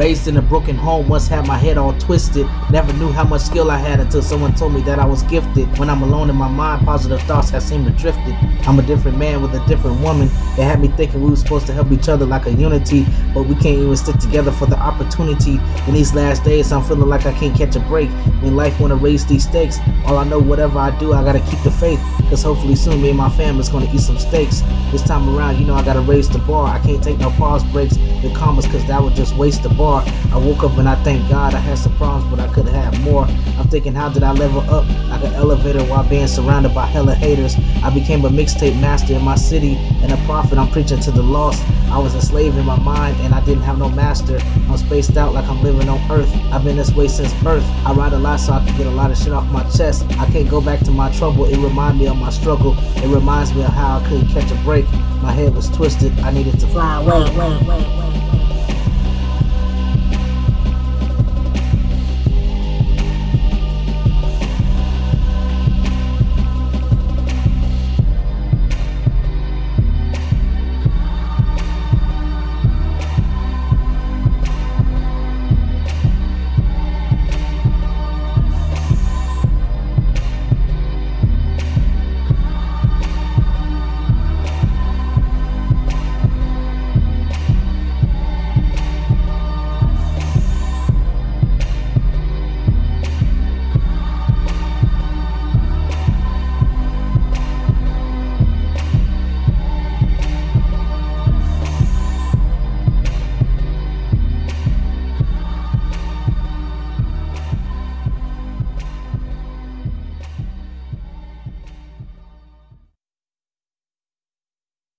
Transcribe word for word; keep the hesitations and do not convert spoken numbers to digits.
Raised in a broken home, once had my head all twisted. Never knew how much skill I had until someone told me that I was gifted. When I'm alone in my mind, positive thoughts have seemed to drifted. I'm a different man with a different woman. It had me thinking we were supposed to help each other like a unity, but we can't even stick together for the opportunity. In these last days, I'm feeling like I can't catch a break. When life wanna raise these stakes, all I know, whatever I do, I gotta keep the faith. Cause hopefully soon me and my family's gonna eat some steaks. This time around, you know I gotta raise the bar. I can't take no pause breaks with commas, cause that would just waste the bar. I woke up and I thank God I had some problems, but I could have had more. I'm thinking, how did I level up like an elevator while being surrounded by hella haters? I became a mixtape master in my city and a prophet. I'm preaching to the lost. I was enslaved in my mind and I didn't have no master. I'm spaced out like I'm living on earth. I've been this way since birth. I write a lot so I can get a lot of shit off my chest. I can't go back to my trouble. It reminds me of my struggle. It reminds me of how I couldn't catch a break. My head was twisted. I needed to fly away. Wait, wait, wait.